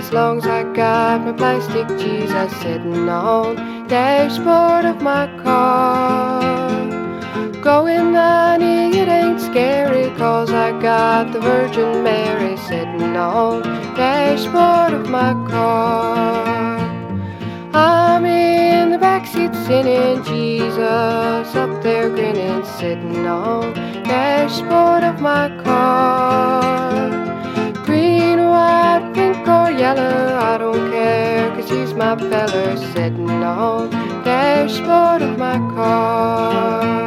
as long as I got my plastic Jesus sitting on dashboard of my car. Going 90, it ain't scary, 'cause I got the Virgin Mary sitting on dashboard of my car. I'm in the backseat singing, Jesus up there grinning, sitting on dashboard of my car. Green, white, pink or yellow, I don't care, 'cause he's my feller, sitting on dashboard of my car.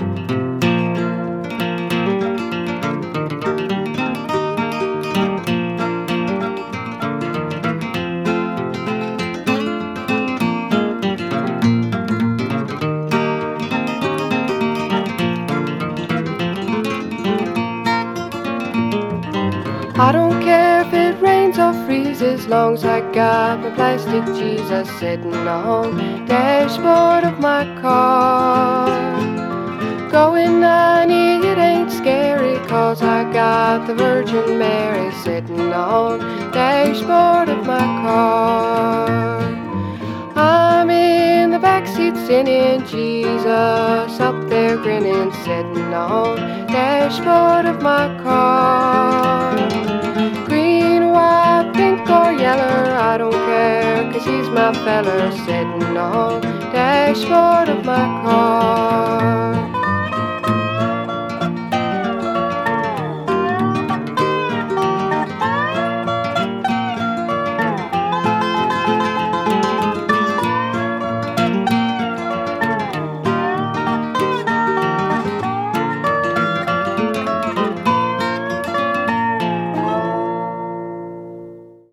I don't care if it rains or freezes, as long as I got my plastic Jesus sitting on dashboard of my car. Going 90, it ain't scary, 'cause I got the Virgin Mary sitting on dashboard of my car. I'm in the backseat singing, Jesus up there grinning, sitting on dashboard of my car. Green, white, pink or yellow, I don't care, 'cause he's my feller, sitting on dashboard of my car.